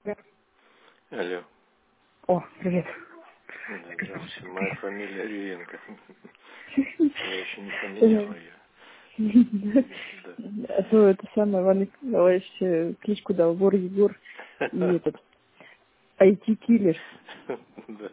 Алло. О, привет. Да, Скажи, здравствуйте. что Моя ты? фамилия Рюенко. Я еще не поменял ее. Да. А то это самое, Иван Николаевич кличку дал Вор Егор и этот IT-киллер. Да.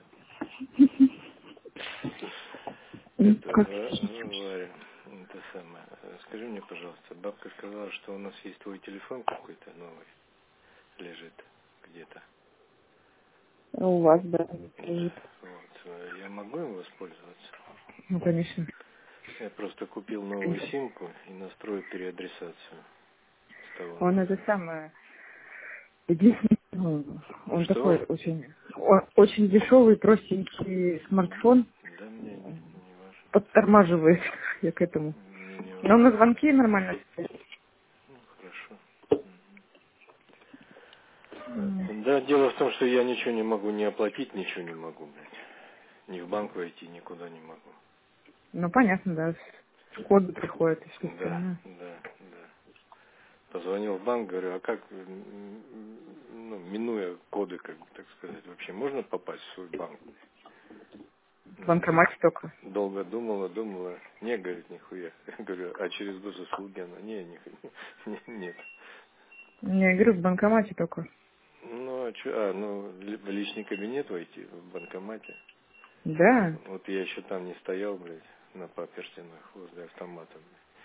Это Как Варя. Это самое. Скажи мне, пожалуйста, бабка сказала, что у нас есть твой телефон какой-то новый, лежит где-то. у вас, да, Да. лежит. Вот. Я могу им воспользоваться? Ну, конечно. Я просто купил новую симку и настрою переадресацию с того Он это номера. самое, единственное, он такой Что? очень дешевый, простенький смартфон, Да мне не важно. подтормаживает я к этому. Мне не Но важно. на звонки нормально. Ну, хорошо. М. Да, дело в том, что я ничего не могу не оплатить, ничего не могу, блядь. Ни в банк войти, никуда не могу. Ну, понятно, да. Коды приходят и все Да, остальное. да, да. Позвонил в банк, говорю, а как, ну, минуя коды, как бы так сказать, вообще можно попасть в свой банк? В Ну, банкомате только. долго думала. Не, говорит, нихуя. Говорю, а через госуслуги она? Не, нет. Я говорю, в банкомате только. Ну, а что, ну, в личный кабинет войти в банкомате. Да. Вот я еще там не стоял, блядь, на Паперстинах возле автомата.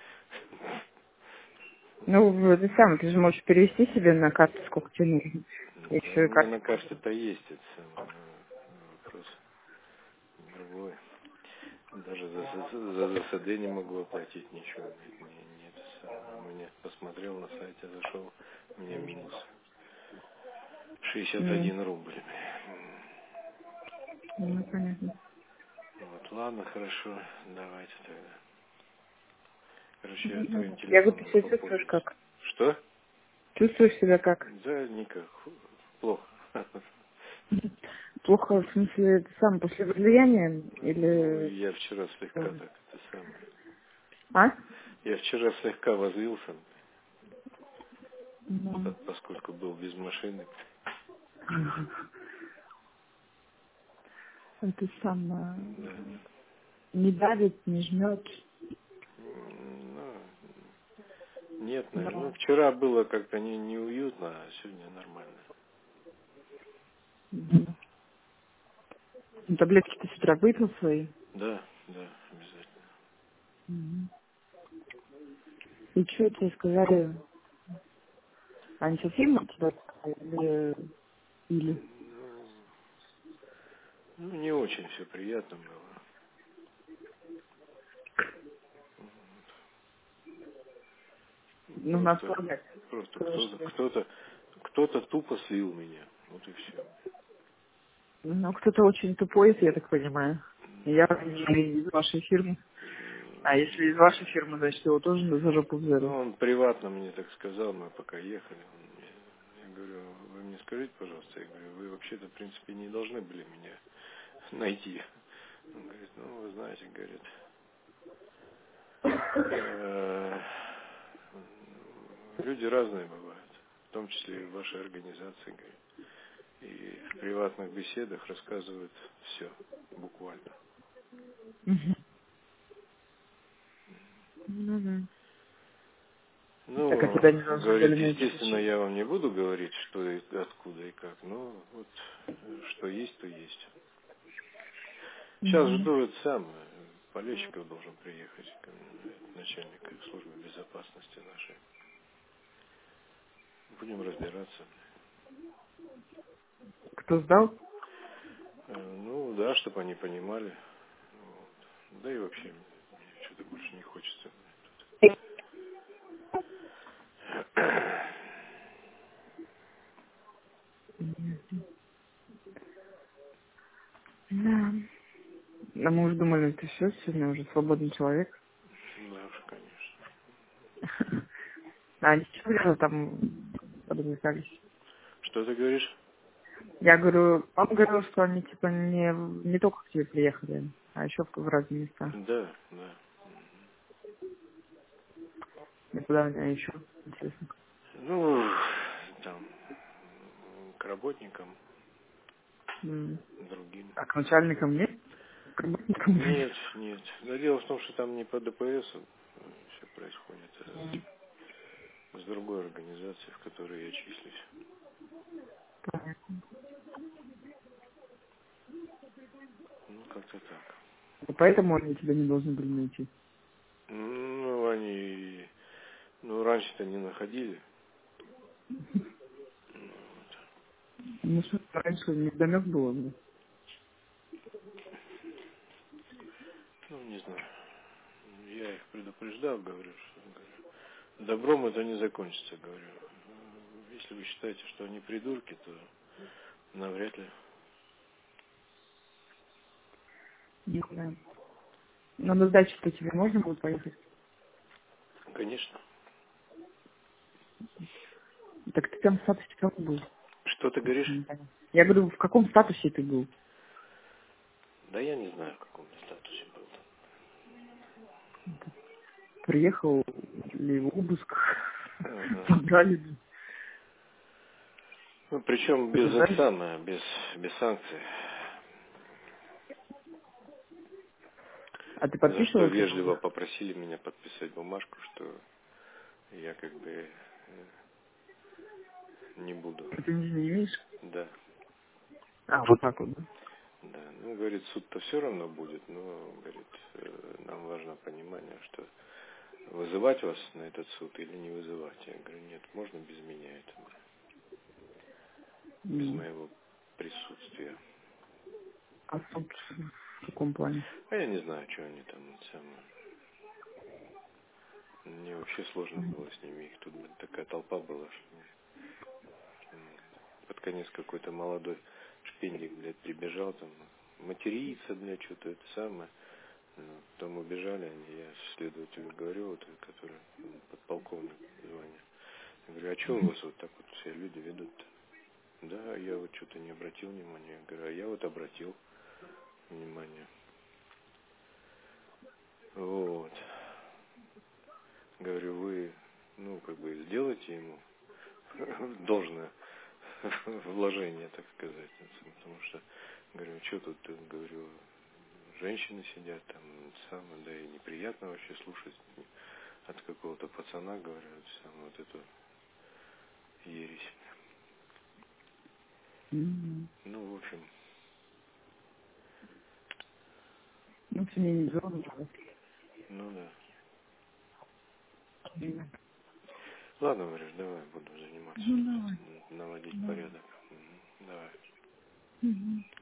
Ну, ты сам, ты же можешь перевести себе на карту, сколько тебе нужно. Да, у Еще и меня карту на можно. карте-то есть это самое, вопрос другой. Даже за ЗСД не могу оплатить ничего, блядь, не это самое. Мне посмотрел на сайте, зашел, мне минус М, 61 рубль. Ну, понятно. Вот, ладно, хорошо, давайте тогда. Короче, я твоим Ну, я говорю, ты телефоном себя чувствуешь попользуюсь. как? Что? Чувствуешь себя как? Да, никак. Плохо. Плохо, в смысле, ты сам после возлияния? Ну, Или... я вчера слегка так, это самое. А? Я вчера слегка возлился, Ну, поскольку был без машины. ты сам Да. не давит, не жмет, Ну, нет, наверное. Ну, но вчера было как-то неуютно, а сегодня нормально. мгм. Ну, таблетки ты с утра выпил свои. Да, да, обязательно. Мгм. И что тебе сказали? Они совсем от тебя сказали? Или? Ну, не очень все приятно было. Ну, надо Просто, полагать. просто Потому что, кто-то тупо слил меня. Вот и все. ну, кто-то очень тупой, я так понимаю. Я не из вашей фирмы. А если из вашей фирмы, значит, его тоже за жопу взяли. Ну, он приватно мне так сказал, мы пока ехали. Я говорю, вы мне скажите, пожалуйста, я говорю, вы вообще-то, в принципе, не должны были меня найти. Он говорит, ну, вы знаете, говорит, э, люди разные бывают, в том числе и в вашей организации, говорит. И в приватных беседах рассказывают все, буквально. Мгм. Ну да. Так а Ну, тебя не должны говорит, были найти естественно, зачем? я вам не буду говорить, что и откуда и как, но вот что есть, то есть. Сейчас Мгм. жду это самое. Полещиков должен приехать, начальник службы безопасности нашей. Будем разбираться. Кто сдал? Ну да, чтобы они понимали. Вот. Да и вообще, мне что-то больше не хочется. Да. А мы уже думали, ты все, сегодня уже свободный человек. Да уж, конечно. А они что там подвлекались? Что ты говоришь? Я говорю, он говорил, что они типа не только к тебе приехали, а еще в разные места. Да, да. И куда они еще? Интересно. Ну, там к работникам, М. другим. А к начальникам нет? К работникам нет? Нет, нет. Но дело в том, что там не по ДПС все происходит, М. а с другой организацией, в которой я числюсь. Понятно. Ну, как-то так. И поэтому они тебя не должны были найти. Ну, они, ну, раньше-то не находили. Вот. Ну, что раньше не вдомек было мне. Ну, не знаю. Я их предупреждал, говорю, что добром это не закончится, говорю. Если вы считаете, что они придурки, то навряд ли. Не знаю. Но на дачу-то тебе можно будет поехать? Конечно. Так ты там в статусе кого был? Что ты говоришь? Не понятно. Я говорю, в каком статусе ты был? Да я не знаю, в каком я статусе был. Приехал ли в обыск? Ага. Забрали ли? Ну, причем без это Задержали? самое, без санкций. А ты За что подписывал вежливо требования? попросили меня подписать бумажку, что я как бы не буду. Претензий не имеешь? Да, А, вот так вот, да? да. Ну, говорит, суд-то все равно будет, но, говорит, нам важно понимание, что вызывать вас на этот суд или не вызывать. Я говорю, нет, можно без меня это, без М. моего присутствия. А суд в каком плане? А я не знаю, что они там самое. Мне вообще сложно было с ними. Их тут такая толпа была, что под конец какой-то молодой шпендик, блядь, прибежал там, материться, блядь, что-то это самое. Потом убежали они, я следователю говорю, вот, который подполковник звание. Я говорю, а что у вас вот так вот все люди ведут-то? Да, я вот что-то не обратил внимания. Я говорю, а я вот обратил внимание. Вот. Говорю, вы, ну, как бы сделайте ему должное вложение, так сказать. Потому что, говорю, что тут, говорю, женщины сидят там, самое, да и неприятно вообще слушать от какого-то пацана, говорю, самое, вот эту ересь. М. Ну, в общем, Ну, все мне не звонят. ну да. Ладно, говоришь, давай буду заниматься, Ну, давай. наводить Давай. порядок. Мгм. Давай. Мгм.